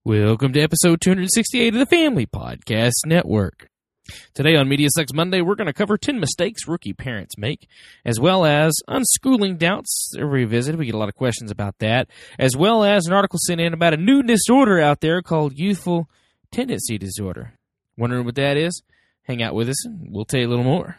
Welcome to episode 268 of the Family Podcast Network. Today on Media Sucks Monday, we're going to cover 10 mistakes rookie parents make, as well as unschooling doubts revisited. We get a lot of questions about that, as well as an article sent in about a new disorder out there called youthful tendency disorder. Wondering what that is? Hang out with us and we'll tell you a little more.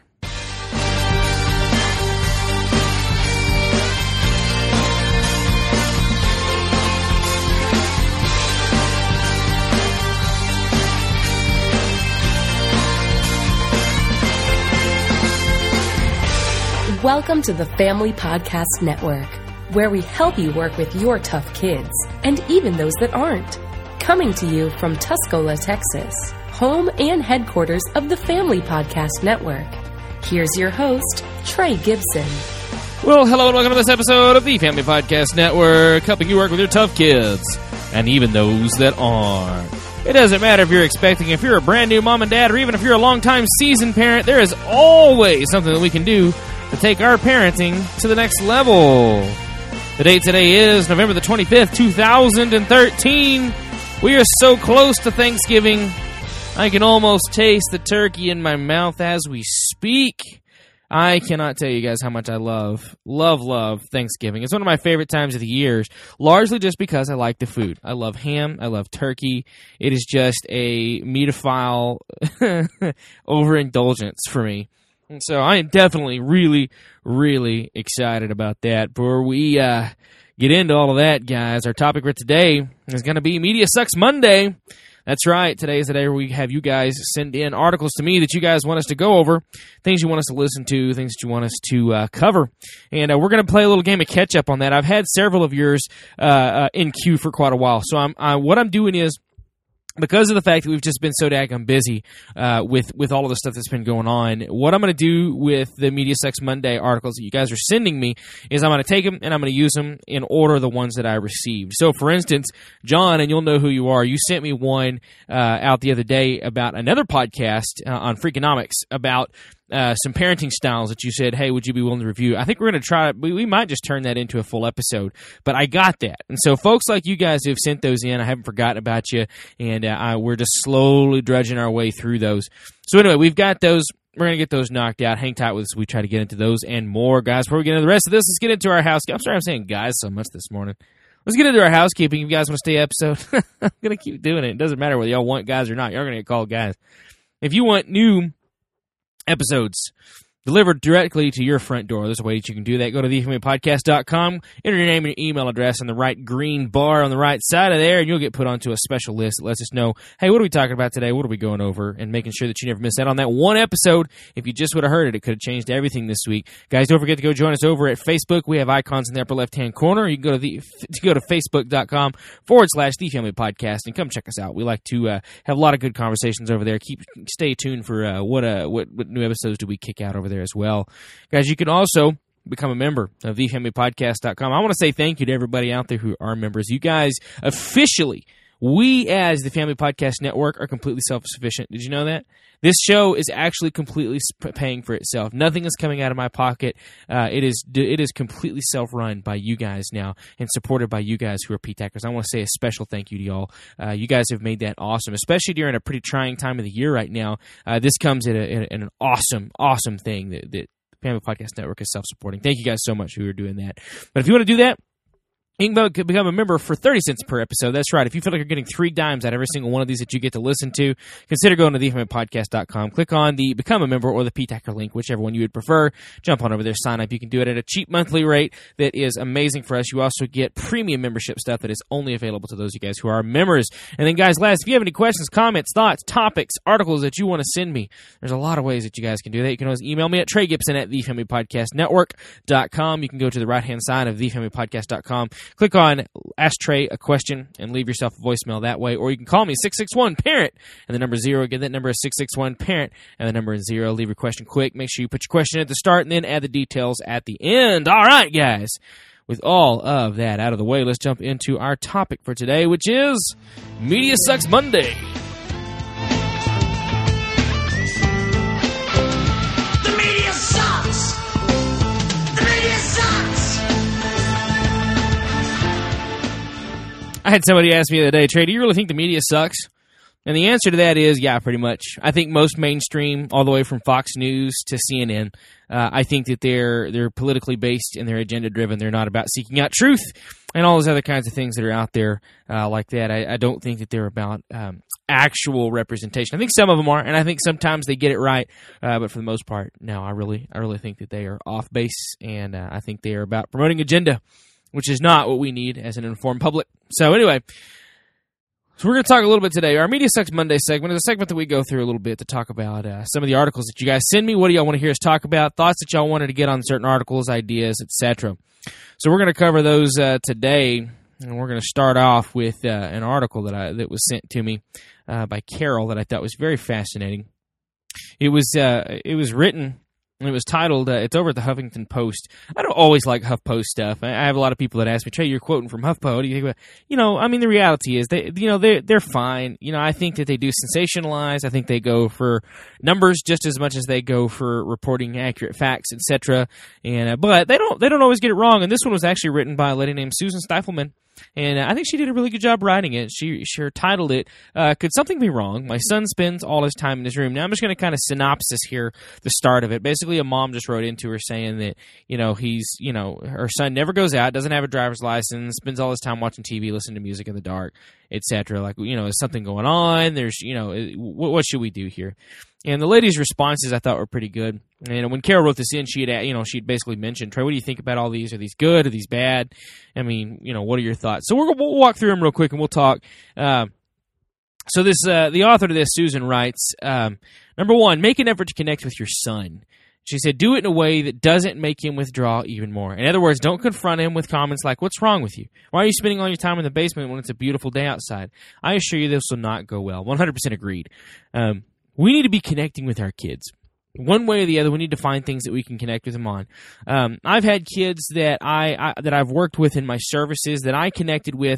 Welcome to the Family Podcast Network, where we help you work with your tough kids, and even those that aren't. Coming to you from Tuscola, Texas, home and headquarters of the Family Podcast Network. Here's your host, Trey Gibson. Well, hello and welcome to this episode of the Family Podcast Network, helping you work with your tough kids, and even those that aren't. It doesn't matter if you're a brand new mom and dad, or even if you're a long-time seasoned parent, there is always something that we can do to take our parenting to the next level. The date today is November the 25th, 2013. We are so close to Thanksgiving. I can almost taste the turkey in my mouth as we speak. I cannot tell you guys how much I love Thanksgiving. It's one of my favorite times of the year, largely just because I like the food. I love ham. I love turkey. It is just a meatophile overindulgence for me. And so I am definitely really, really excited about that. Before we get into all of that, guys, our topic for today is going to be Media Sucks Monday. That's right. Today is the day where we have you guys send in articles to me that you guys want us to go over, things you want us to listen to, things that you want us to cover. And we're going to play a little game of catch-up on that. I've had several of yours in queue for quite a while. So what I'm doing is, because of the fact that we've just been so daggone busy with all of the stuff that's been going on, what I'm going to do with the Media Sucks Monday articles that you guys are sending me is I'm going to take them and I'm going to use them in order of the ones that I received. So, for instance, John, and you'll know who you are, you sent me one out the other day about another podcast on Freakonomics about some parenting styles that you said, hey, would you be willing to review? I think we're going to try, we might just turn that into a full episode, but I got that. And so folks like you guys who have sent those in, I haven't forgotten about you, and we're just slowly drudging our way through those. So anyway, we've got those. We're going to get those knocked out. Hang tight with us. We try to get into those and more. Guys, before we get into the rest of this, let's get into our housekeeping. I'm sorry I'm saying guys so much this morning. Let's get into our housekeeping. If you guys want to stay episode, I'm going to keep doing it. It doesn't matter whether y'all want guys or not. Y'all are going to get called guys. If you want new episodes delivered directly to your front door, there's a way that you can do that. Go to thefamilypodcast.com, enter your name and your email address on the right green bar on the right side of there, and you'll get put onto a special list that lets us know, hey, what are we talking about today? What are we going over? And making sure that you never miss out on that one episode. If you just would have heard it, it could have changed everything this week. Guys, don't forget to go join us over at Facebook. We have icons in the upper left-hand corner. You can go to facebook.com/The Family Podcast and come check us out. We like to have a lot of good conversations over there. Stay tuned for what new episodes do we kick out over there as well. Guys, you can also become a member of thefamilypodcast.com. I want to say thank you to everybody out there who are members. You guys officially, we as the Family Podcast Network are completely self-sufficient. Did you know that? This show is actually completely paying for itself. Nothing is coming out of my pocket. It is completely self-run by you guys now and supported by you guys who are PTACers. I want to say a special thank you to y'all. You guys have made that awesome, especially during a pretty trying time of the year right now. This comes at an awesome thing that Family Podcast Network is self-supporting. Thank you guys so much who are doing that. But if you want to do that, you can become a member for 30 cents per episode. That's right. If you feel like you're getting 3 dimes out of every single one of these that you get to listen to, consider going to thefamilypodcast.com. Click on the Become a Member or the PTACer link, whichever one you would prefer. Jump on over there, sign up. You can do it at a cheap monthly rate that is amazing for us. You also get premium membership stuff that is only available to those of you guys who are members. And then, guys, last, if you have any questions, comments, thoughts, topics, articles that you want to send me, there's a lot of ways that you guys can do that. You can always email me at TreyGibson@thefamilypodcastnetwork.com. You can go to the right-hand side of thefamilypodcast.com. Click on Ask Trey a Question and leave yourself a voicemail that way. Or you can call me 661-PARENT and the number 0. Again, that number is 661-PARENT and the number is 0. Leave your question quick. Make sure you put your question at the start and then add the details at the end. All right, guys. With all of that out of the way, let's jump into our topic for today, which is Media Sucks Monday. I had somebody ask me the other day, Trey, do you really think the media sucks? And the answer to that is, yeah, pretty much. I think most mainstream, all the way from Fox News to CNN, I think that they're politically based and they're agenda driven. They're not about seeking out truth and all those other kinds of things that are out there like that. I don't think that they're about actual representation. I think some of them are, and I think sometimes they get it right. But for the most part, no, I really think that they are off base, and I think they are about promoting agenda, which is not what we need as an informed public. So anyway. So we're going to talk a little bit today. Our Media Sucks Monday segment is a segment that we go through a little bit to talk about some of the articles that you guys send me. What do y'all want to hear us talk about? Thoughts that y'all wanted to get on certain articles, ideas, etc. So we're going to cover those today, and we're going to start off with an article that was sent to me by Carol that I thought was very fascinating. It was written. And it was titled, it's over at the Huffington Post. I don't always like HuffPost stuff. I have a lot of people that ask me, Trey, you're quoting from HuffPo. What do you think about? The reality is they're fine. I think that they do sensationalize. I think they go for numbers just as much as they go for reporting accurate facts, etc. And but they don't always get it wrong. And this one was actually written by a lady named Susan Stifelman. And I think she did a really good job writing it. She titled it, Could Something Be Wrong? My Son Spends All His Time in His Room. Now, I'm just going to kind of synopsis here the start of it. Basically, a mom just wrote into her saying that, her son never goes out, doesn't have a driver's license, spends all his time watching TV, listening to music in the dark, etc. Like, is something going on? There's, what should we do here? And the lady's responses I thought were pretty good. And when Carol wrote this in, she'd basically mentioned, Trey, what do you think about all these? Are these good? Are these bad? What are your thoughts? So we'll walk through them real quick and we'll talk. So the author to this, Susan, writes, number one, make an effort to connect with your son. She said, do it in a way that doesn't make him withdraw even more. In other words, don't confront him with comments like, what's wrong with you? Why are you spending all your time in the basement when it's a beautiful day outside? I assure you this will not go well. 100% agreed. We need to be connecting with our kids. One way or the other, we need to find things that we can connect with them on. I've had kids that I've worked with in my services that I connected with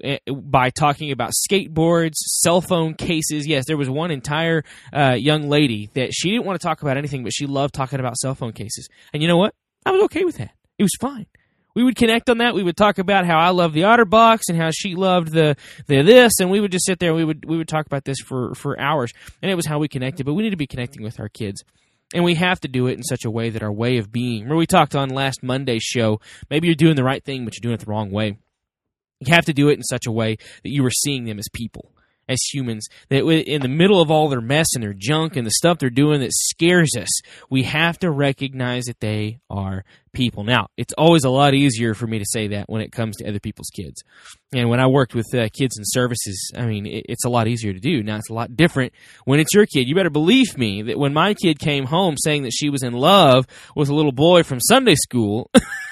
by talking about skateboards, cell phone cases. Yes, there was one entire young lady that she didn't want to talk about anything, but she loved talking about cell phone cases. And you know what? I was okay with that. It was fine. We would connect on that. We would talk about how I love the OtterBox and how she loved the this, and we would just sit there and we would talk about this for hours. And it was how we connected. But we need to be connecting with our kids. And we have to do it in such a way that our way of being. Remember we talked on last Monday's show, maybe you're doing the right thing, but you're doing it the wrong way. You have to do it in such a way that you are seeing them as people, as humans, that in the middle of all their mess and their junk and the stuff they're doing that scares us, we have to recognize that they are people. Now, it's always a lot easier for me to say that when it comes to other people's kids. And when I worked with kids in services, it's a lot easier to do. Now, it's a lot different when it's your kid. You better believe me that when my kid came home saying that she was in love with a little boy from Sunday school...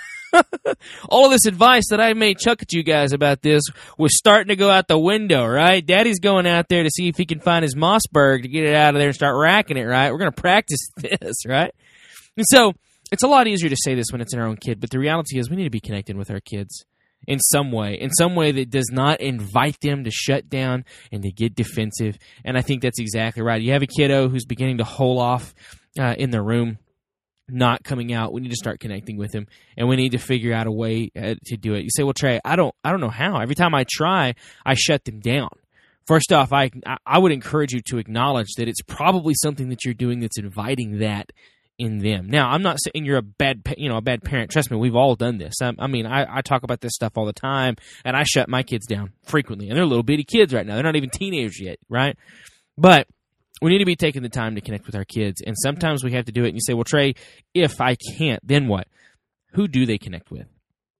all of this advice that I may chuck at you guys about this was starting to go out the window, right? Daddy's going out there to see if he can find his Mossberg to get it out of there and start racking it, right? We're going to practice this, right? And so it's a lot easier to say this when it's in our own kid, but the reality is we need to be connected with our kids in some way that does not invite them to shut down and to get defensive. And I think that's exactly right. You have a kiddo who's beginning to hole off in their room, not coming out. We need to start connecting with him, and we need to figure out a way to do it. You say, well, Trey, I don't know how. Every time I try, I shut them down. First off, I would encourage you to acknowledge that it's probably something that you're doing that's inviting that in them. Now, I'm not saying you're a bad parent. Trust me, we've all done this. I talk about this stuff all the time, and I shut my kids down frequently, and they're little bitty kids right now. They're not even teenagers yet, right? But we need to be taking the time to connect with our kids, and sometimes we have to do it. And you say, well, Trey, if I can't, then what? Who do they connect with?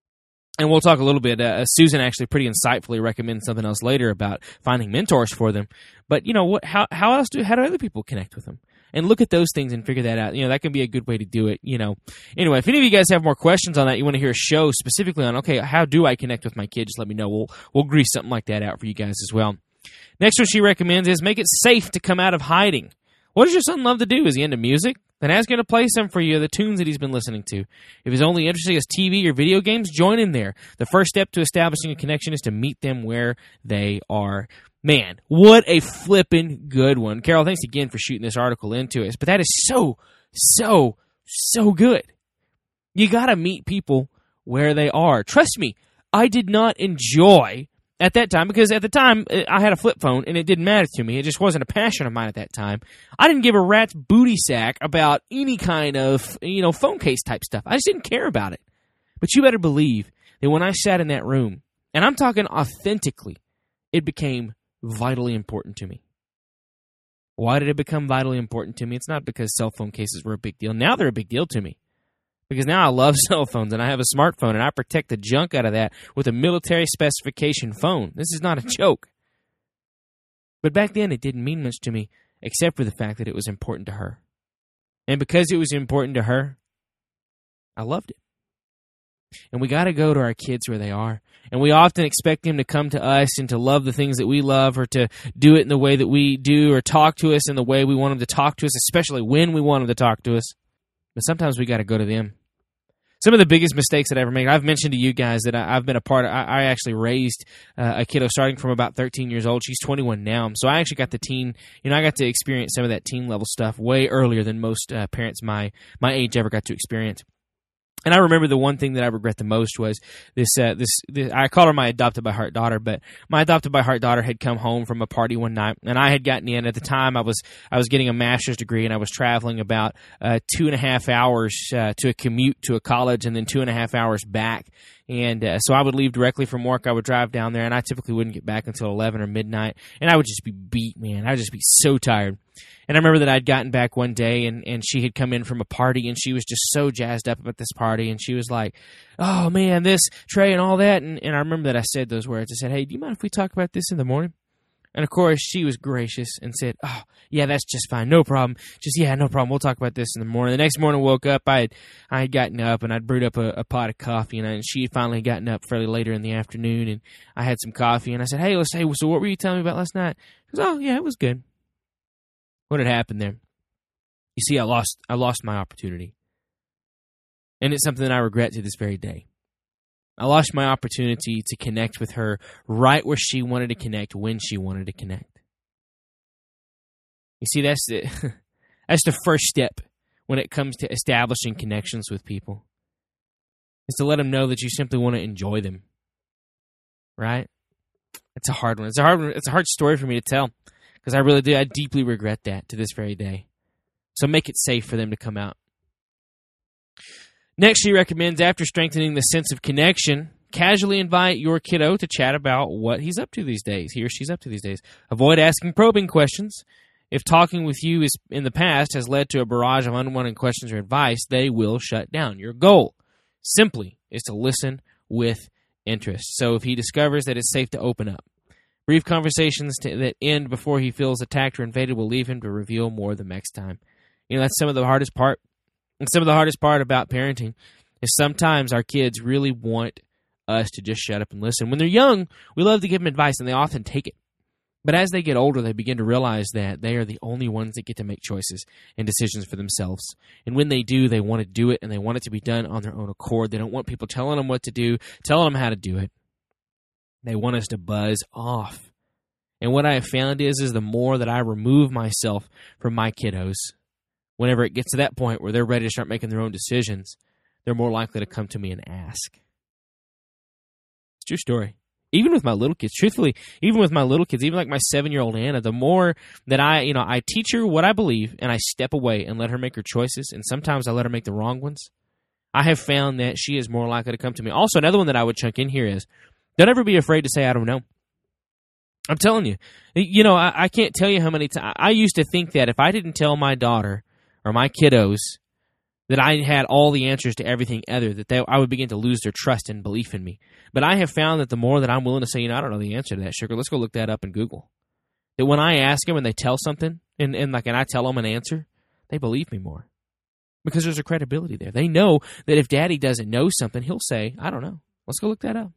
And we'll talk a little bit. Susan actually pretty insightfully recommends something else later about finding mentors for them. But you know what? How do other people connect with them? And look at those things and figure that out. That can be a good way to do it. Anyway, if any of you guys have more questions on that, you want to hear a show specifically on, okay, how do I connect with my kids? Just let me know. We'll grease something like that out for you guys as well. Next one she recommends is make it safe to come out of hiding. What does your son love to do? Is he into music? Then ask him to play some for you, the tunes that he's been listening to. If his only interest is TV or video games, join him there. The first step to establishing a connection is to meet them where they are. Man, what a flippin' good one. Carol, thanks again for shooting this article into us. But that is so, so, so good. You got to meet people where they are. Trust me, I did not enjoy at that time, because at the time I had a flip phone and it didn't matter to me. It just wasn't a passion of mine at that time. I didn't give a rat's booty sack about any kind of, phone case type stuff. I just didn't care about it. But you better believe that when I sat in that room, and I'm talking authentically, it became vitally important to me. Why did it become vitally important to me? It's not because cell phone cases were a big deal. Now they're a big deal to me. Because now I love cell phones, and I have a smartphone, and I protect the junk out of that with a military specification phone. This is not a joke. But back then, it didn't mean much to me, except for the fact that it was important to her. And because it was important to her, I loved it. And we got to go to our kids where they are. And we often expect them to come to us and to love the things that we love, or to do it in the way that we do, or talk to us in the way we want them to talk to us, especially when we want them to talk to us. But sometimes we got to go to them. Some of the biggest mistakes that I ever made, I've mentioned to you guys that I've been a part of. I actually raised a kiddo starting from about 13 years old. She's 21 now. So I actually got the teen, I got to experience some of that teen level stuff way earlier than most parents my age ever got to experience. And I remember the one thing that I regret the most was this. I call her my adopted by heart daughter, but my adopted by heart daughter had come home from a party one night, and I had gotten in. At the time, I was getting a master's degree, and I was traveling about 2.5 hours to a commute to a college, and then 2.5 hours back. And so I would leave directly from work. I would drive down there, and I typically wouldn't get back until 11 or midnight, and I would just be beat, man. I would just be so tired. And I remember that I'd gotten back one day, and she had come in from a party, and she was just so jazzed up about this party, and she was like, oh, man, this, Trey, and all that. And I remember that I said those words. I said, hey, do you mind if we talk about this in the morning? And, of course, she was gracious and said, oh, yeah, that's just fine. No problem. No problem. We'll talk about this in the morning. The next morning I woke up, I had gotten up, and I'd brewed up a pot of coffee, and she had finally gotten up fairly later in the afternoon, and I had some coffee, and I said, hey, so what were you telling me about last night? She goes, oh, yeah, it was good. What had happened there? You see, I lost my opportunity. And it's something that I regret to this very day. I lost my opportunity to connect with her right where she wanted to connect, when she wanted to connect. You see, that's the first step when it comes to establishing connections with people. Is to let them know that you simply want to enjoy them. Right? It's a hard one. It's a hard story for me to tell. Because I really do. I deeply regret that to this very day. So make it safe for them to come out. Next, she recommends, after strengthening the sense of connection, casually invite your kiddo to chat about what he's up to these days, he or she's up to these days. Avoid asking probing questions. If talking with you in the past has led to a barrage of unwanted questions or advice, they will shut down. Your goal simply is to listen with interest. So if he discovers that it's safe to open up, brief conversations that end before he feels attacked or invaded will leave him to reveal more the next time. That's some of the hardest part. And some of the hardest part about parenting is sometimes our kids really want us to just shut up and listen. When they're young, we love to give them advice, and they often take it. But as they get older, they begin to realize that they are the only ones that get to make choices and decisions for themselves. And when they do, they want to do it, and they want it to be done on their own accord. They don't want people telling them what to do, telling them how to do it. They want us to buzz off. And what I have found is the more that I remove myself from my kiddos, whenever it gets to that point where they're ready to start making their own decisions, they're more likely to come to me and ask. It's a true story. Even with my little kids, truthfully, even with my little kids, even like my 7-year-old Anna, the more that I teach her what I believe, and I step away and let her make her choices, and sometimes I let her make the wrong ones, I have found that she is more likely to come to me. Also, another one that I would chunk in here is, don't ever be afraid to say, I don't know. I'm telling you. I can't tell you how many times. I used to think that if I didn't tell my daughter or my kiddos that I had all the answers to everything other, that I would begin to lose their trust and belief in me. But I have found that the more that I'm willing to say, I don't know the answer to that, sugar, let's go look that up in Google. That when I ask them and they tell something, and I tell them an answer, they believe me more. Because there's a credibility there. They know that if daddy doesn't know something, he'll say, I don't know. Let's go look that up.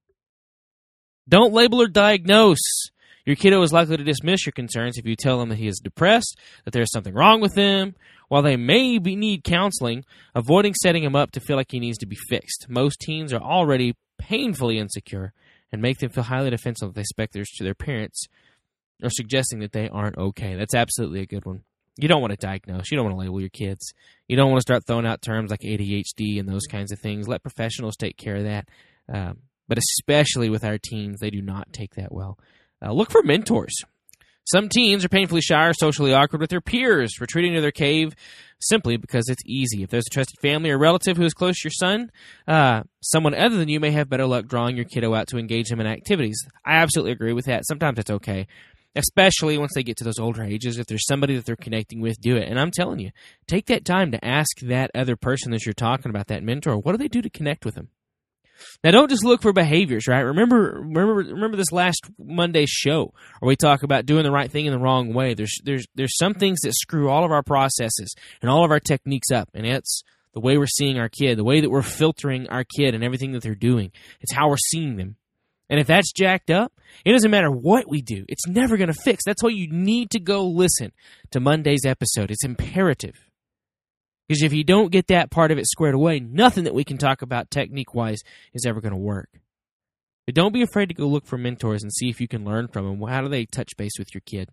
Don't label or diagnose. Your kiddo is likely to dismiss your concerns if you tell them that he is depressed, that there's something wrong with him. While they may need counseling, avoiding setting him up to feel like he needs to be fixed. Most teens are already painfully insecure and make them feel highly defensive if they expect theirs to their parents or suggesting that they aren't okay. That's absolutely a good one. You don't want to diagnose. You don't want to label your kids. You don't want to start throwing out terms like ADHD and those kinds of things. Let professionals take care of that. But especially with our teens, they do not take that well. Look for mentors. Some teens are painfully shy or socially awkward with their peers, retreating to their cave simply because it's easy. If there's a trusted family or relative who is close to your son, someone other than you may have better luck drawing your kiddo out to engage him in activities. I absolutely agree with that. Sometimes it's okay, especially once they get to those older ages. If there's somebody that they're connecting with, do it. And I'm telling you, take that time to ask that other person that you're talking about, that mentor, what do they do to connect with them? Now, don't just look for behaviors, right? Remember this last Monday's show where we talk about doing the right thing in the wrong way. There's some things that screw all of our processes and all of our techniques up, and it's the way we're seeing our kid, the way that we're filtering our kid and everything that they're doing. It's how we're seeing them. And if that's jacked up, it doesn't matter what we do. It's never going to fix. That's why you need to go listen to Monday's episode. It's imperative. Because if you don't get that part of it squared away, nothing that we can talk about technique-wise is ever going to work. But don't be afraid to go look for mentors and see if you can learn from them. How do they touch base with your kid?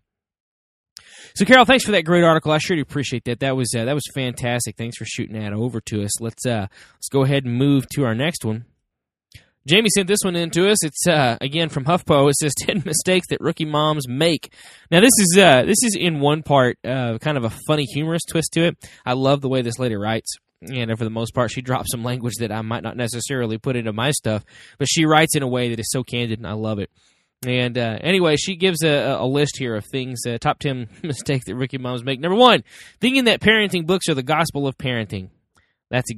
So, Carol, thanks for that great article. I sure do appreciate that. That was fantastic. Thanks for shooting that over to us. Let's go ahead and move to our next one. Jamie sent this one in to us. It's, again, from HuffPo. It says 10 mistakes that rookie moms make. Now, this is in one part kind of a funny, humorous twist to it. I love the way this lady writes. And for the most part, she drops some language that I might not necessarily put into my stuff. But she writes in a way that is so candid, and I love it. And anyway, she gives a list here of things, top 10 mistakes that rookie moms make. Number 1, thinking that parenting books are the gospel of parenting. This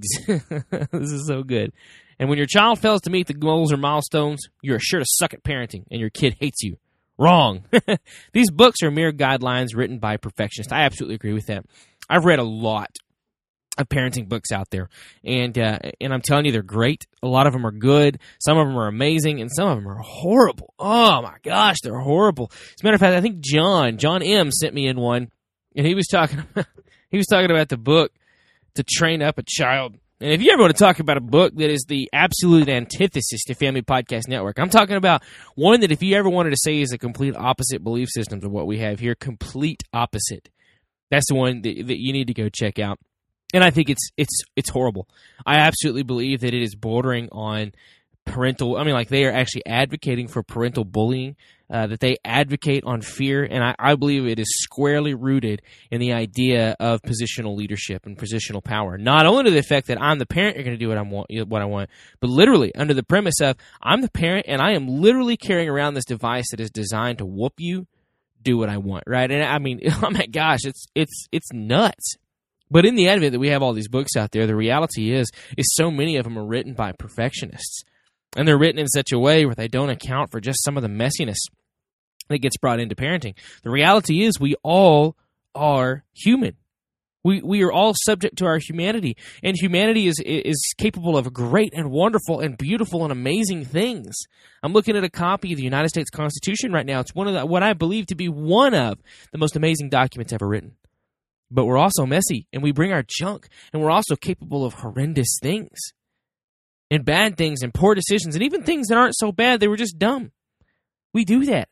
is so good. And when your child fails to meet the goals or milestones, you're sure to suck at parenting, and your kid hates you. Wrong. These books are mere guidelines written by perfectionists. I absolutely agree with that. I've read a lot of parenting books out there, and I'm telling you, they're great. A lot of them are good. Some of them are amazing, and some of them are horrible. Oh, my gosh, they're horrible. As a matter of fact, I think John M. sent me in one, and he was talking about the book To Train Up a Child. And if you ever want to talk about a book that is the absolute antithesis to Family Podcast Network, I'm talking about one that if you ever wanted to say is a complete opposite belief system to what we have here, complete opposite. That's the one that you need to go check out. And I think it's horrible. I absolutely believe that it is bordering on parental, they are actually advocating for parental bullying, that they advocate on fear, and I believe it is squarely rooted in the idea of positional leadership and positional power. Not only to the effect that I'm the parent, you're going to do what I want, but literally under the premise of I'm the parent and I am literally carrying around this device that is designed to whoop you, do what I want, right? And oh my gosh, it's nuts. But in the advent that we have all these books out there, the reality is so many of them are written by perfectionists. And they're written in such a way where they don't account for just some of the messiness that gets brought into parenting. The reality is we all are human. We are all subject to our humanity. And humanity is capable of great and wonderful and beautiful and amazing things. I'm looking at a copy of the United States Constitution right now. It's what I believe to be one of the most amazing documents ever written. But we're also messy, and we bring our junk, and we're also capable of horrendous things. And bad things and poor decisions and even things that aren't so bad, they were just dumb. We do that.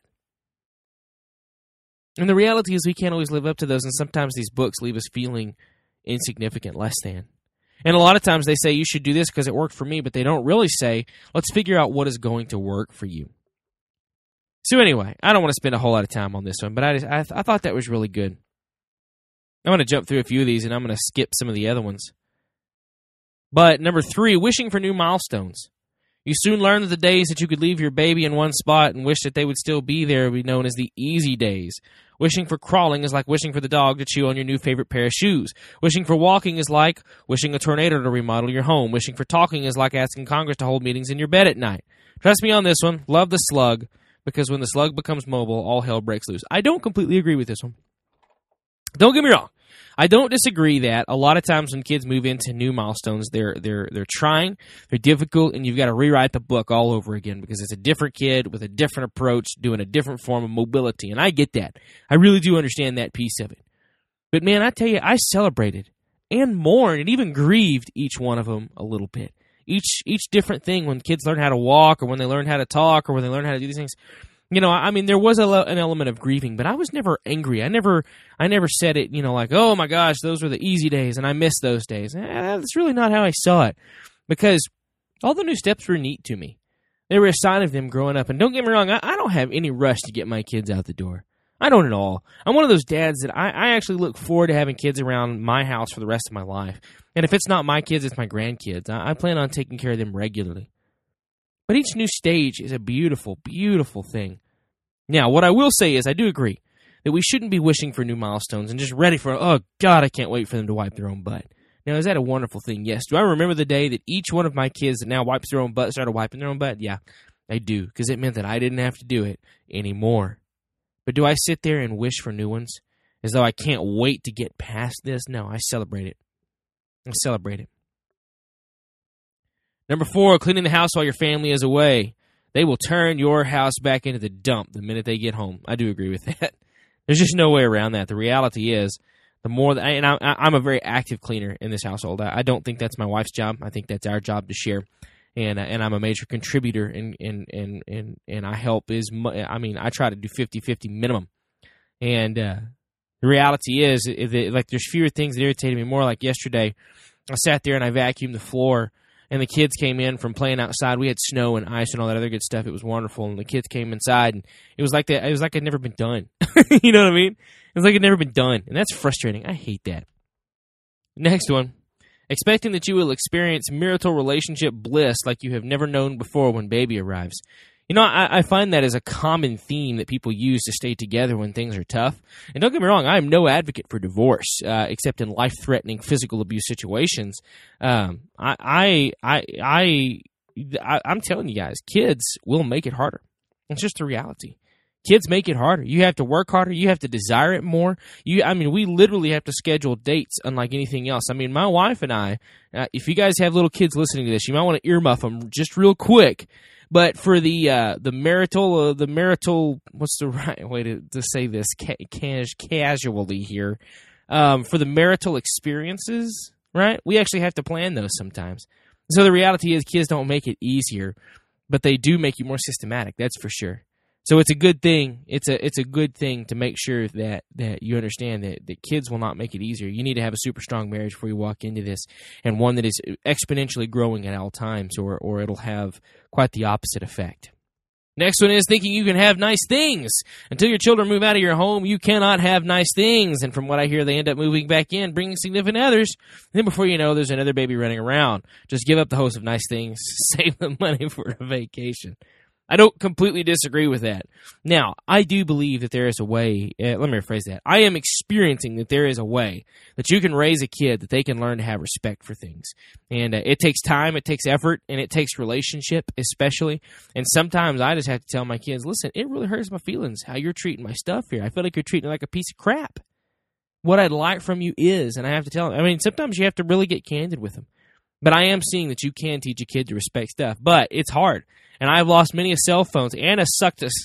And the reality is we can't always live up to those, and sometimes these books leave us feeling insignificant, less than. And a lot of times they say, you should do this because it worked for me, but they don't really say, let's figure out what is going to work for you. So anyway, I don't want to spend a whole lot of time on this one, but I thought that was really good. I'm going to jump through a few of these, and I'm going to skip some of the other ones. But number 3, wishing for new milestones. You soon learn that the days that you could leave your baby in one spot and wish that they would still be there would be known as the easy days. Wishing for crawling is like wishing for the dog to chew on your new favorite pair of shoes. Wishing for walking is like wishing a tornado to remodel your home. Wishing for talking is like asking Congress to hold meetings in your bed at night. Trust me on this one. Love the slug, because when the slug becomes mobile, all hell breaks loose. I don't completely agree with this one. Don't get me wrong. I don't disagree that a lot of times when kids move into new milestones, they're trying, they're difficult, and you've got to rewrite the book all over again because it's a different kid with a different approach, doing a different form of mobility, and I get that. I really do understand that piece of it. But man, I tell you, I celebrated and mourned and even grieved each one of them a little bit. Each different thing, when kids learn how to walk or when they learn how to talk or when they learn how to do these things. You know, there was an element of grieving, but I was never angry. I never said it, like, oh my gosh, those were the easy days and I miss those days. That's really not how I saw it, because all the new steps were neat to me. They were a sign of them growing up. And don't get me wrong, I don't have any rush to get my kids out the door. I don't at all. I'm one of those dads that I actually look forward to having kids around my house for the rest of my life. And if it's not my kids, it's my grandkids. I plan on taking care of them regularly. But each new stage is a beautiful, beautiful thing. Now, what I will say is I do agree that we shouldn't be wishing for new milestones and just ready for, oh, God, I can't wait for them to wipe their own butt. Now, is that a wonderful thing? Yes. Do I remember the day that each one of my kids that now wipes their own butt started wiping their own butt? Yeah, I do, because it meant that I didn't have to do it anymore. But do I sit there and wish for new ones as though I can't wait to get past this? No, I celebrate it. I celebrate it. Number 4, cleaning the house while your family is away. They will turn your house back into the dump the minute they get home. I do agree with that. There's just no way around that. The reality is, the more that, and I'm a very active cleaner in this household. I don't think that's my wife's job. I think that's our job to share. And I'm a major contributor, and I help I try to do 50-50 minimum. And the reality is that, like, there's fewer things that irritate me more. Like yesterday, I sat there and I vacuumed the floor, and the kids came in from playing outside. We had snow and ice and all that other good stuff. It was wonderful. And the kids came inside, and it was like that. It was like I'd never been done. You know what I mean? It was like it'd never been done, and that's frustrating. I hate that. Next one. Expecting that you will experience marital relationship bliss like you have never known before when baby arrives. You know, I find that as a common theme that people use to stay together when things are tough. And don't get me wrong, I am no advocate for divorce, except in life-threatening physical abuse situations. I'm telling you guys, kids will make it harder. It's just the reality. Kids make it harder. You have to work harder. You have to desire it more. We literally have to schedule dates unlike anything else. I mean, my wife and I, if you guys have little kids listening to this, you might want to earmuff them just real quick. But for the marital, what's the right way to say this casually here? For the marital experiences, right? We actually have to plan those sometimes. So the reality is kids don't make it easier, but they do make you more systematic. That's for sure. So it's a good thing. It's a good thing to make sure that you understand that kids will not make it easier. You need to have a super strong marriage before you walk into this, and one that is exponentially growing at all times, or it'll have quite the opposite effect. Next one is thinking you can have nice things. Until your children move out of your home, you cannot have nice things. And from what I hear, they end up moving back in, bringing significant others. And then before you know, there's another baby running around. Just give up the host of nice things. Save the money for a vacation. I don't completely disagree with that. Now, I do believe that there is a way, let me rephrase that. I am experiencing that there is a way that you can raise a kid that they can learn to have respect for things. And it takes time, it takes effort, and it takes relationship especially. And sometimes I just have to tell my kids, listen, it really hurts my feelings how you're treating my stuff here. I feel like you're treating it like a piece of crap. What I'd like from you is, and I have to tell them, sometimes you have to really get candid with them. But I am seeing that you can teach a kid to respect stuff. But it's hard. And I've lost many a cell phones. Anna sucked the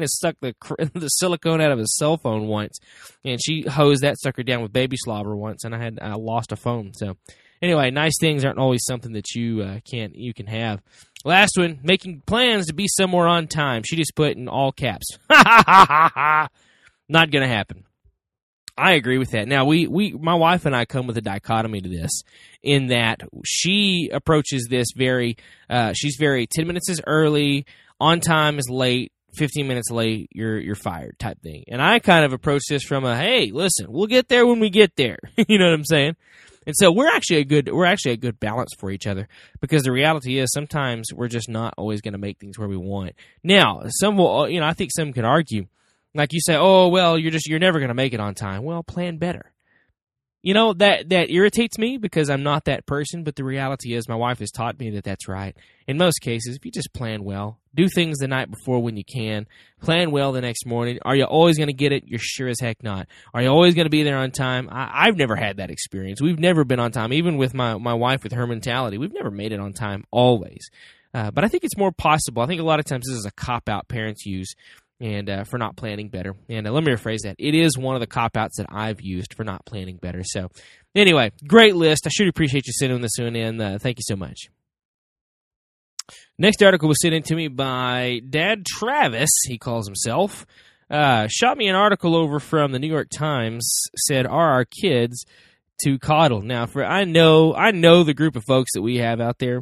silicone out of a cell phone once, and she hosed that sucker down with baby slobber once, and I lost a phone. So anyway, nice things aren't always something that you can have. Last one, making plans to be somewhere on time. She just put in all caps. Not gonna happen. I agree with that. Now, my wife and I come with a dichotomy to this, in that she approaches this she's very 10 minutes is early, on time is late, 15 minutes late, you're fired type thing. And I kind of approach this from hey, listen, we'll get there when we get there. You know what I'm saying? And so we're actually a good balance for each other, because the reality is sometimes we're just not always going to make things where we want. Now, I think some could argue, like you say, oh, well, you're never going to make it on time. Well, plan better. You know, that irritates me because I'm not that person, but the reality is my wife has taught me that that's right. In most cases, if you just plan well, do things the night before when you can, plan well the next morning. Are you always going to get it? You're sure as heck not. Are you always going to be there on time? I've never had that experience. We've never been on time, even with my wife with her mentality. We've never made it on time always. But I think it's more possible. I think a lot of times this is a cop-out parents use, and for not planning better. And let me rephrase that. It is one of the cop-outs that I've used for not planning better. So anyway, great list. I sure appreciate you sending this one in. Thank you so much. Next article was sent in to me by Dad Travis, he calls himself. Shot me an article over from the New York Times, said, are our kids to coddle? Now, I know the group of folks that we have out there.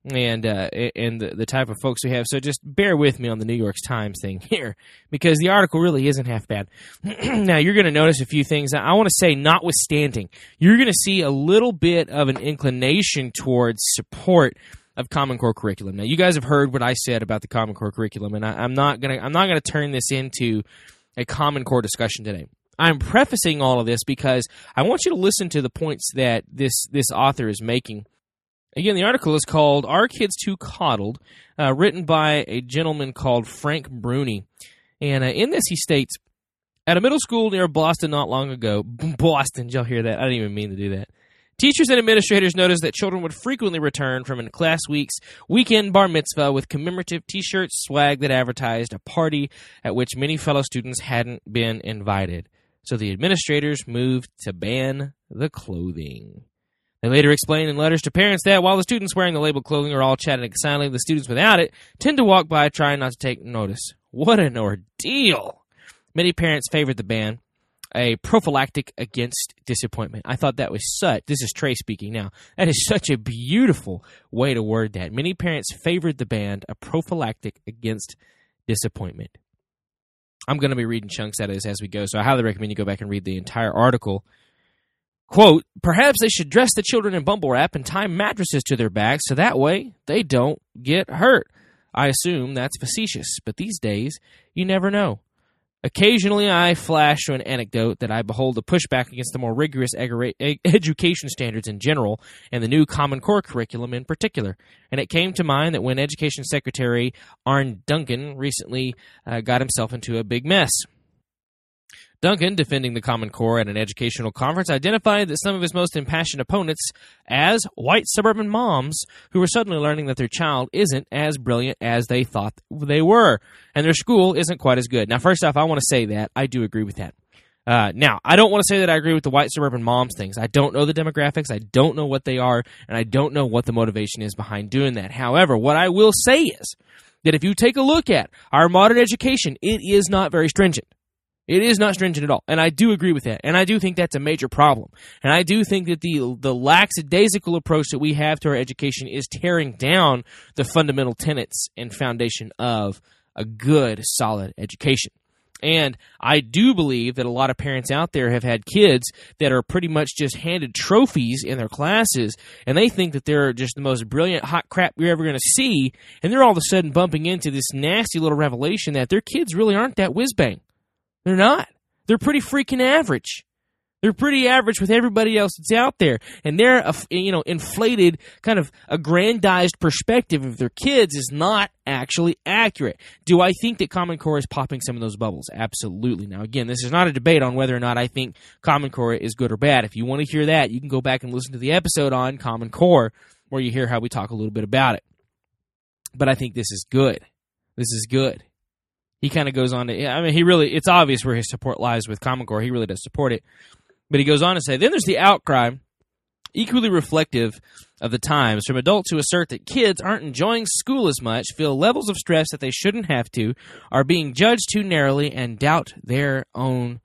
and the type of folks we have. So just bear with me on the New York Times thing here, because the article really isn't half bad. Now, you're going to notice a few things. I want to say, notwithstanding, you're going to see a little bit of an inclination towards support of Common Core curriculum. Now, you guys have heard what I said about the Common Core curriculum, and I'm not gonna turn this into a Common Core discussion today. I'm prefacing all of this because I want you to listen to the points that this author is making. Again, the article is called "Are Kids Too Coddled?" Written by a gentleman called Frank Bruni. And in this, he states, at a middle school near Boston not long ago, Boston, did y'all hear that? I didn't even mean to do that. Teachers and administrators noticed that children would frequently return from a class week's weekend bar mitzvah with commemorative T-shirts, swag that advertised a party at which many fellow students hadn't been invited. So the administrators moved to ban the clothing. They later explained in letters to parents that while the students wearing the labeled clothing are all chatting silently, the students without it tend to walk by trying not to take notice. What an ordeal! Many parents favored the ban, a prophylactic against disappointment. I thought that was this is Trey speaking now, that is such a beautiful way to word that. Many parents favored the ban, a prophylactic against disappointment. I'm going to be reading chunks out of this as we go, so I highly recommend you go back and read the entire article. Quote, perhaps they should dress the children in bumble wrap and tie mattresses to their backs so that way they don't get hurt. I assume that's facetious, but these days, you never know. Occasionally, I flash to an anecdote that I behold a pushback against the more rigorous education standards in general and the new Common Core curriculum in particular. And it came to mind that when Education Secretary Arne Duncan recently got himself into a big mess. Duncan, defending the Common Core at an educational conference, identified that some of his most impassioned opponents as white suburban moms who were suddenly learning that their child isn't as brilliant as they thought they were, and their school isn't quite as good. Now, first off, I want to say that I do agree with that. Now, I don't want to say that I agree with the white suburban moms things. I don't know the demographics, I don't know what they are, and I don't know what the motivation is behind doing that. However, what I will say is that if you take a look at our modern education, it is not very stringent. It is not stringent at all, and I do agree with that, and I do think that's a major problem. And I do think that the lackadaisical approach that we have to our education is tearing down the fundamental tenets and foundation of a good, solid education. And I do believe that a lot of parents out there have had kids that are pretty much just handed trophies in their classes, and they think that they're just the most brilliant hot crap you're ever going to see, and they're all of a sudden bumping into this nasty little revelation that their kids really aren't that whiz-bang. They're not. They're pretty freaking average. They're pretty average with everybody else that's out there. And their inflated, kind of aggrandized perspective of their kids is not actually accurate. Do I think that Common Core is popping some of those bubbles? Absolutely. Now, again, this is not a debate on whether or not I think Common Core is good or bad. If you want to hear that, you can go back and listen to the episode on Common Core where you hear how we talk a little bit about it. But I think this is good. This is good. He kind of goes on to, it's obvious where his support lies with Common Core. He really does support it. But he goes on to say, then there's the outcry, equally reflective of the times, from adults who assert that kids aren't enjoying school as much, feel levels of stress that they shouldn't have to, are being judged too narrowly, and doubt their own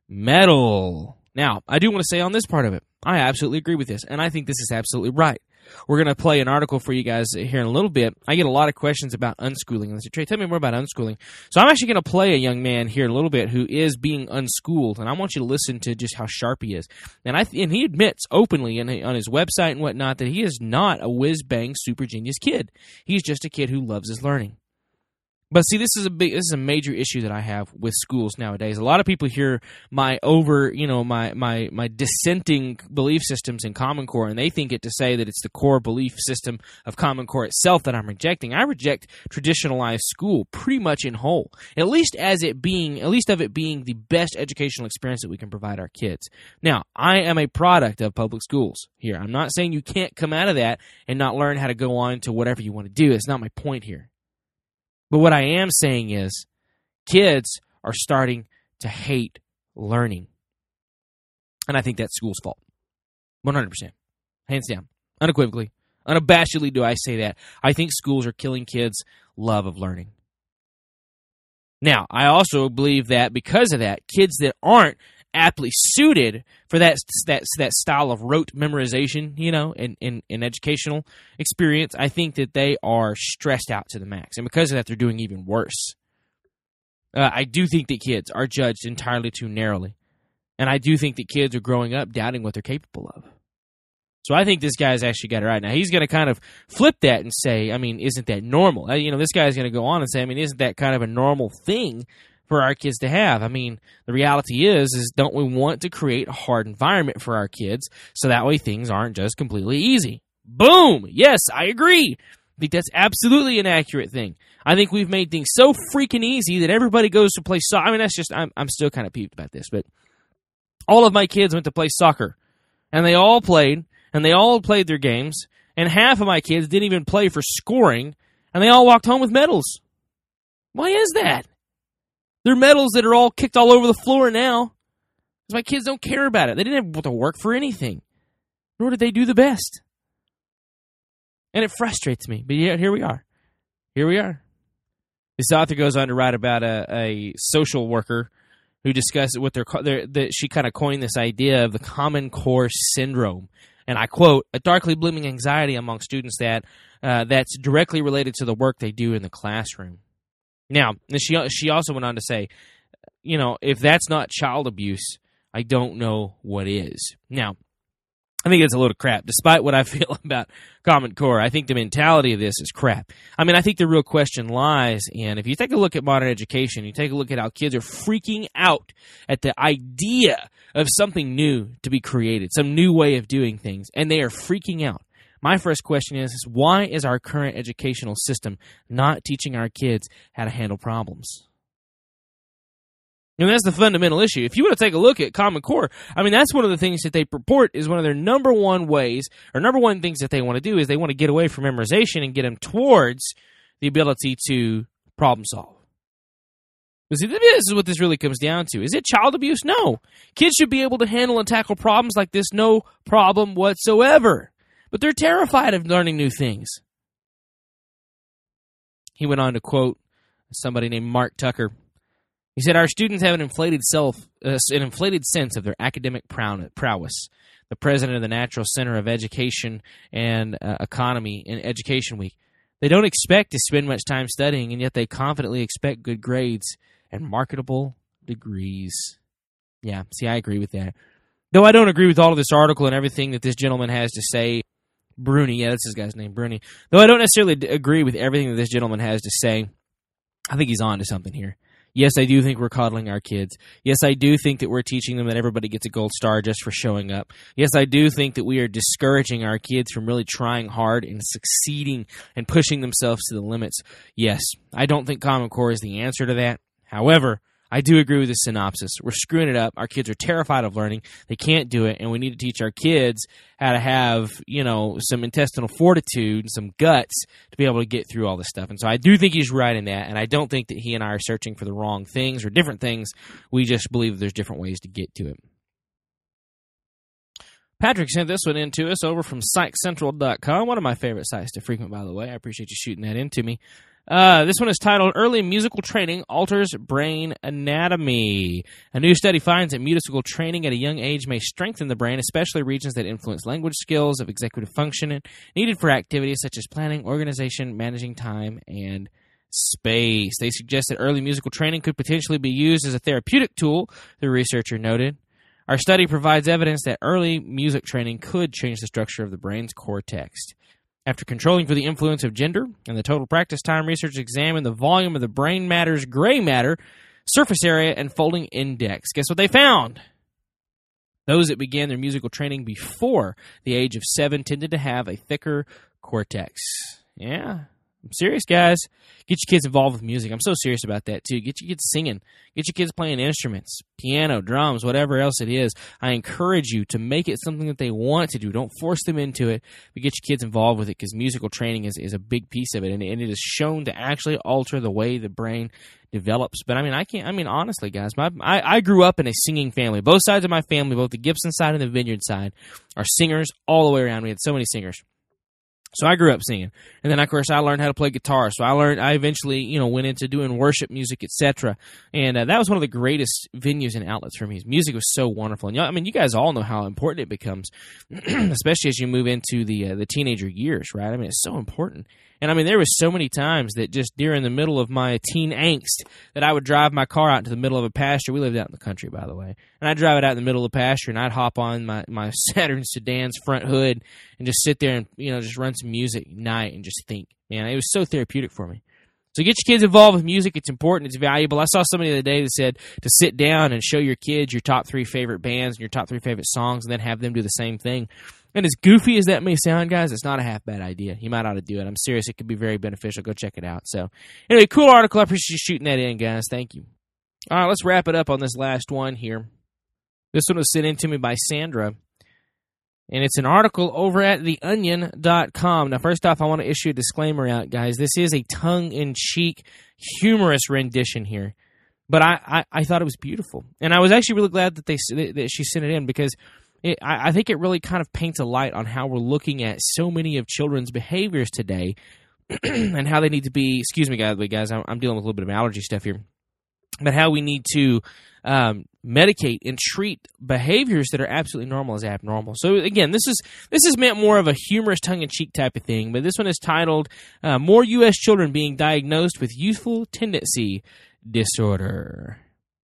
mettle. Now, I do want to say on this part of it, I absolutely agree with this, and I think this is absolutely right. We're going to play an article for you guys here in a little bit. I get a lot of questions about unschooling. And I said, Trey, tell me more about unschooling. So I'm actually going to play a young man here in a little bit who is being unschooled, and I want you to listen to just how sharp he is. And he admits openly on his website and whatnot that he is not a whiz-bang super genius kid. He's just a kid who loves his learning. But see, this is a major issue that I have with schools nowadays. A lot of people hear my dissenting belief systems in Common Core, and they think it to say that it's the core belief system of Common Core itself that I'm rejecting. I reject traditionalized school pretty much in whole, at least of it being the best educational experience that we can provide our kids. Now, I am a product of public schools here. I'm not saying you can't come out of that and not learn how to go on to whatever you want to do. That's not my point here. But what I am saying is kids are starting to hate learning. And I think that's school's fault. 100%. Hands down. Unequivocally. Unabashedly do I say that. I think schools are killing kids' love of learning. Now, I also believe that because of that, kids that aren't aptly suited for that style of rote memorization, in educational experience, I think that they are stressed out to the max. And because of that, they're doing even worse. I do think that kids are judged entirely too narrowly. And I do think that kids are growing up doubting what they're capable of. So I think this guy's actually got it right. Now, he's going to kind of flip that and say, isn't that normal? This guy's going to go on and say, isn't that kind of a normal thing for our kids to have? The reality is don't we want to create a hard environment for our kids so that way things aren't just completely easy? Boom! Yes, I agree. I think that's absolutely an accurate thing. I think we've made things so freaking easy that everybody goes to play soccer. I'm still kind of peeved about this, but all of my kids went to play soccer, and they all played their games, and half of my kids didn't even play for scoring, and they all walked home with medals. Why is that? They're medals that are all kicked all over the floor now, because my kids don't care about it. They didn't have to work for anything, nor did they do the best. And it frustrates me, but yeah, here we are. This author goes on to write about a social worker who discussed what she kind of coined this idea of the Common Core syndrome. And I quote, a darkly blooming anxiety among students that's directly related to the work they do in the classroom. Now, she also went on to say, if that's not child abuse, I don't know what is. Now, I think it's a load of crap. Despite what I feel about Common Core, I think the mentality of this is crap. I think the real question lies in, if you take a look at modern education, you take a look at how kids are freaking out at the idea of something new to be created, some new way of doing things, and they are freaking out. My first question is why is our current educational system not teaching our kids how to handle problems? And that's the fundamental issue. If you want to take a look at Common Core, that's one of the things that they purport is one of their number one things that they want to do is they want to get away from memorization and get them towards the ability to problem solve. This is what this really comes down to. Is it child abuse? No. Kids should be able to handle and tackle problems like this, no problem whatsoever. But they're terrified of learning new things. He went on to quote somebody named Mark Tucker. He said, our students have an inflated sense of their academic prowess. The president of the Natural Center of Education and Economy in Education Week. They don't expect to spend much time studying, and yet they confidently expect good grades and marketable degrees. Yeah, see, I agree with that. Though I don't agree with all of this article and everything that this gentleman has to say, Bruni, yeah, that's his guy's name, Bruni. Though I don't necessarily agree with everything that this gentleman has to say, I think he's on to something here. Yes, I do think we're coddling our kids. Yes, I do think that we're teaching them that everybody gets a gold star just for showing up. Yes, I do think that we are discouraging our kids from really trying hard and succeeding and pushing themselves to the limits. Yes, I don't think Common Core is the answer to that. However, I do agree with the synopsis. We're screwing it up. Our kids are terrified of learning. They can't do it, and we need to teach our kids how to have, some intestinal fortitude and some guts to be able to get through all this stuff. And so I do think he's right in that, and I don't think that he and I are searching for the wrong things or different things. We just believe that there's different ways to get to it. Patrick sent this one in to us over from PsychCentral.com, one of my favorite sites to frequent, by the way. I appreciate you shooting that in to me. This one is titled, Early Musical Training Alters Brain Anatomy. A new study finds that musical training at a young age may strengthen the brain, especially regions that influence language skills of executive function needed for activities such as planning, organization, managing time, and space. They suggest that early musical training could potentially be used as a therapeutic tool, the researcher noted. Our study provides evidence that early music training could change the structure of the brain's cortex. After controlling for the influence of gender and the total practice time, researchers examined the volume of the brain matter's gray matter, surface area, and folding index. Guess what they found? Those that began their musical training before the age of 7 tended to have a thicker cortex. Yeah, I'm serious, guys. Get your kids involved with music. I'm so serious about that, too. Get your kids singing. Get your kids playing instruments, piano, drums, whatever else it is. I encourage you to make it something that they want to do. Don't force them into it, but get your kids involved with it because musical training is a big piece of it, and it is shown to actually alter the way the brain develops. But, honestly, guys, I grew up in a singing family. Both sides of my family, both the Gibson side and the Vineyard side, are singers all the way around. We had so many singers. So I grew up singing. And then, of course, I learned how to play guitar. So I eventually, went into doing worship music, etc. And that was one of the greatest venues and outlets for me. Music was so wonderful. And, you guys all know how important it becomes, especially as you move into the teenager years, right? It's so important. And, there was so many times that just during the middle of my teen angst that I would drive my car out into the middle of a pasture. We lived out in the country, by the way. And I'd drive it out in the middle of the pasture, and I'd hop on my Saturn sedan's front hood and just sit there and, just run some music at night and just think. Man, it was so therapeutic for me. So get your kids involved with music. It's important. It's valuable. I saw somebody the other day that said to sit down and show your kids your top 3 favorite bands and your top 3 favorite songs and then have them do the same thing. And as goofy as that may sound, guys, it's not a half bad idea. You might ought to do it. I'm serious. It could be very beneficial. Go check it out. So anyway, cool article. I appreciate you shooting that in, guys. Thank you. All right, let's wrap it up on this last one here. This one was sent in to me by Sandra. And it's an article over at theonion.com. Now, first off, I want to issue a disclaimer out, guys. This is a tongue-in-cheek, humorous rendition here. But I thought it was beautiful. And I was actually really glad that she sent it in because I think it really kind of paints a light on how we're looking at so many of children's behaviors today and how they need to be, excuse me, guys, I'm dealing with a little bit of allergy stuff here, but how we need to medicate and treat behaviors that are absolutely normal as abnormal. So again, this is meant more of a humorous tongue-in-cheek type of thing, but this one is titled, More U.S. Children Being Diagnosed with Youthful Tendency Disorder.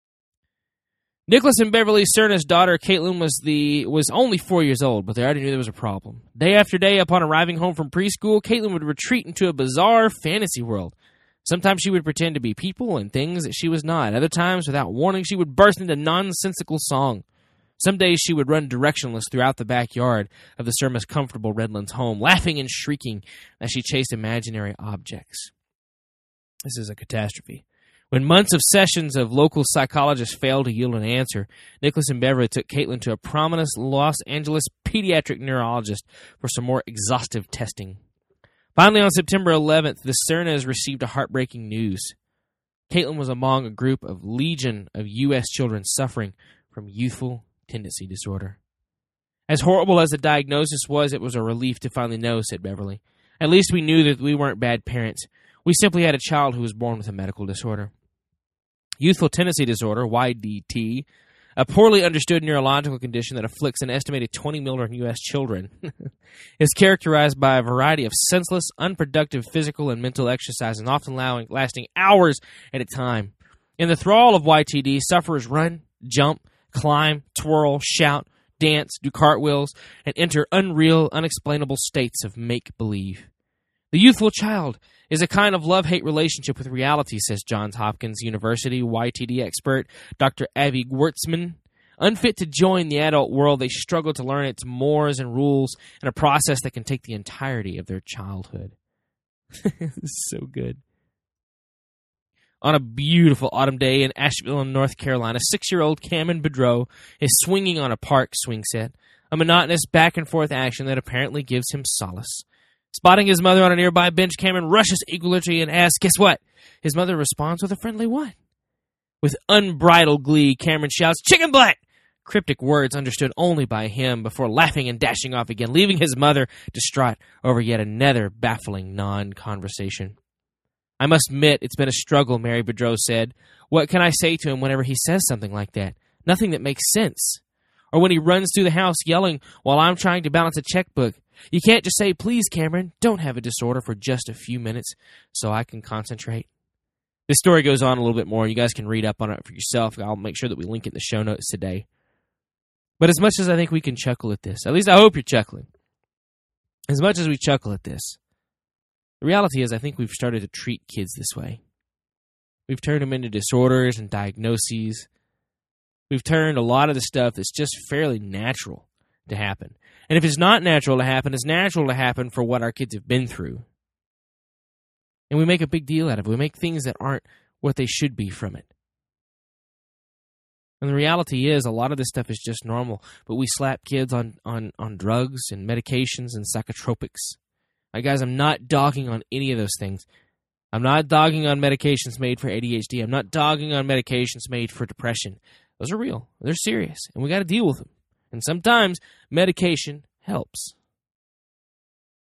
Nicholas and Beverly Cerna's daughter, Caitlin, was only 4 years old, but they already knew there was a problem. Day after day, upon arriving home from preschool, Caitlin would retreat into a bizarre fantasy world. Sometimes she would pretend to be people and things that she was not. Other times, without warning, she would burst into nonsensical song. Some days she would run directionless throughout the backyard of the Cerna's comfortable Redlands home, laughing and shrieking as she chased imaginary objects. This is a catastrophe. When months of sessions of local psychologists failed to yield an answer, Nicholas and Beverly took Caitlin to a prominent Los Angeles pediatric neurologist for some more exhaustive testing. Finally, on September 11th, the Cernas received a heartbreaking news. Caitlin was among a group of legion of U.S. children suffering from youthful tendency disorder. As horrible as the diagnosis was, it was a relief to finally know, said Beverly. At least we knew that we weren't bad parents. We simply had a child who was born with a medical disorder. Youthful tendency disorder, YDT, a poorly understood neurological condition that afflicts an estimated 20 million U.S. children, is characterized by a variety of senseless, unproductive physical and mental exercises, often lasting hours at a time. In the thrall of YTD, sufferers run, jump, climb, twirl, shout, dance, do cartwheels, and enter unreal, unexplainable states of make-believe. The youthful child is a kind of love-hate relationship with reality, says Johns Hopkins University YTD expert Dr. Avi Gewurtzman. Unfit to join the adult world, they struggle to learn its mores and rules in a process that can take the entirety of their childhood. This is so good. On a beautiful autumn day in Asheville, North Carolina, 6-year-old Cameron Bedreau is swinging on a park swing set, a monotonous back-and-forth action that apparently gives him solace. Spotting his mother on a nearby bench, Cameron rushes eagerly and asks, guess what? His mother responds with a friendly what? With unbridled glee, Cameron shouts, chicken butt! Cryptic words understood only by him before laughing and dashing off again, leaving his mother distraught over yet another baffling non-conversation. I must admit, it's been a struggle, Mary Bedreau said. What can I say to him whenever he says something like that? Nothing that makes sense. Or when he runs through the house yelling while I'm trying to balance a checkbook. You can't just say, please, Cameron, don't have a disorder for just a few minutes so I can concentrate. This story goes on a little bit more. You guys can read up on it for yourself. I'll make sure that we link it in the show notes today. But as much as I think we can chuckle at this, at least I hope you're chuckling, as much as we chuckle at this, the reality is I think we've started to treat kids this way. We've turned them into disorders and diagnoses. We've turned a lot of the stuff that's just fairly natural to happen. And if it's not natural to happen, it's natural to happen for what our kids have been through. And we make a big deal out of it. We make things that aren't what they should be from it. And the reality is a lot of this stuff is just normal. But we slap kids on drugs and medications and psychotropics. Right, guys, I'm not dogging on any of those things. I'm not dogging on medications made for ADHD. I'm not dogging on medications made for depression. Those are real. They're serious. And we got to deal with them. And sometimes medication helps.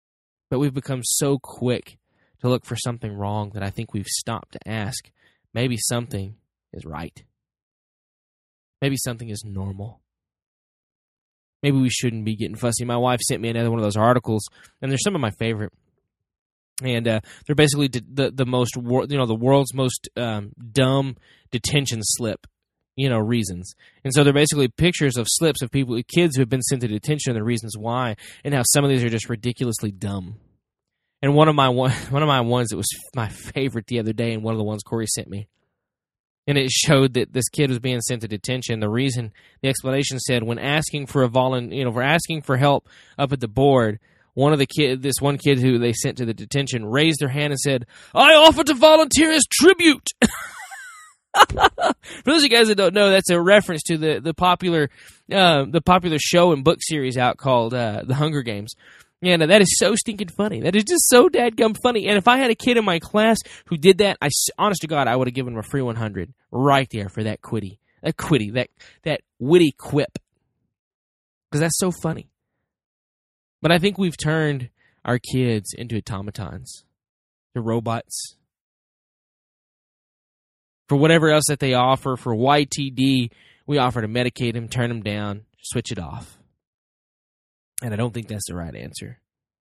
But we've become so quick to look for something wrong that I think we've stopped to ask, maybe something is right. Maybe something is normal. Maybe we shouldn't be getting fussy. My wife sent me another one of those articles, and they're some of my favorite. And they're basically the world's most dumb detention slip, reasons. And so they're basically pictures of slips of kids who have been sent to detention and the reasons why, and how some of these are just ridiculously dumb. And one of my ones that was my favorite the other day, and one of the ones Corey sent me, and it showed that this kid was being sent to detention. The explanation said, when asking for asking for help up at the board, this one kid who they sent to the detention raised their hand and said, "I offer to volunteer as tribute." For those of you guys that don't know, that's a reference to the popular show and book series out called The Hunger Games. And that is so stinking funny. That is just so dadgum funny. And if I had a kid in my class who did that, honest to God, I would have given him a free 100 right there for that quitty. That witty quip. Because that's so funny. But I think we've turned our kids into automatons. They're robots. For whatever else that they offer, for YTD, we offer to medicate them, turn them down, switch it off. And I don't think that's the right answer.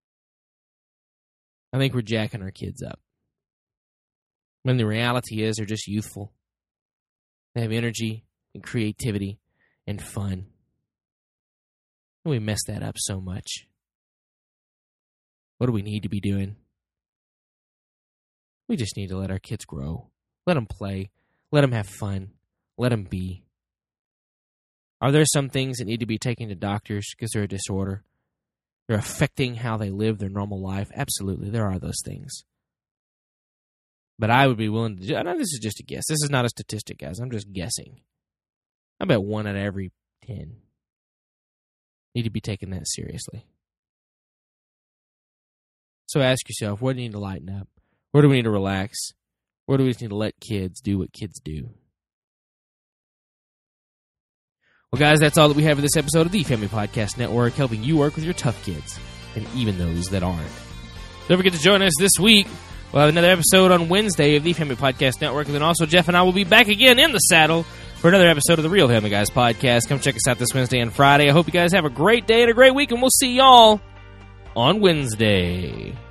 I think we're jacking our kids up. When the reality is they're just youthful. They have energy and creativity and fun. And we mess that up so much. What do we need to be doing? We just need to let our kids grow. Let them play. Let them have fun. Let them be. Are there some things that need to be taken to doctors because they're a disorder? They're affecting how they live their normal life? Absolutely, there are those things. But I would be willing to do... I know this is just a guess. This is not a statistic, guys. I'm just guessing. I bet 1 out of every 10 need to be taking that seriously. So ask yourself, where do you need to lighten up? Where do we need to relax? Where do we just need to let kids do what kids do? Well, guys, that's all that we have for this episode of the Family Podcast Network, helping you work with your tough kids, and even those that aren't. Don't forget to join us this week. We'll have another episode on Wednesday of the Family Podcast Network, and then also Jeff and I will be back again in the saddle for another episode of the Real Family Guys Podcast. Come check us out this Wednesday and Friday. I hope you guys have a great day and a great week, and we'll see y'all on Wednesday.